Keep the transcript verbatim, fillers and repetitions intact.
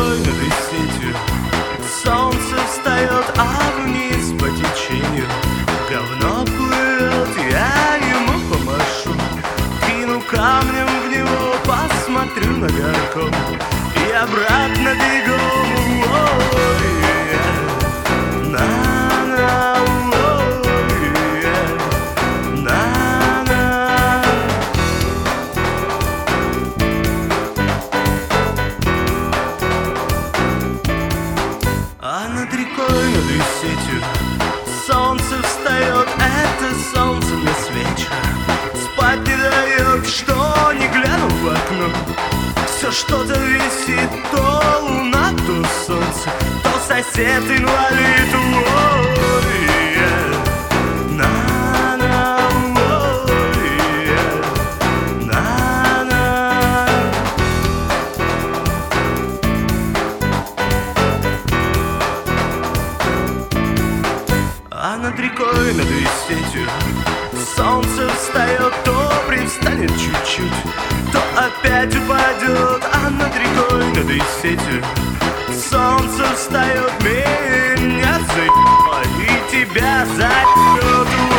рекой, над Исетью солнце встает, а вниз по течению говно плывет. Я ему помашу, кину камнем в него, посмотрю на горком и обратно бегом. Ой, yeah. На-на, ой, yeah. На-на. А над рекой, над Исетью солнце встает, это солнце мне с вечера спать не дает. Что не гляну в окно, все что-то висит, то луна, то солнце, то сосед инвалид. Ой, yeah. На-на, ой, yeah. На-на. А над рекой, над Исетью солнце встает, то привстанет чуть-чуть, то опять упадет. А над рекой, над Исетью солнце встает, меня заебало и тебя заебет.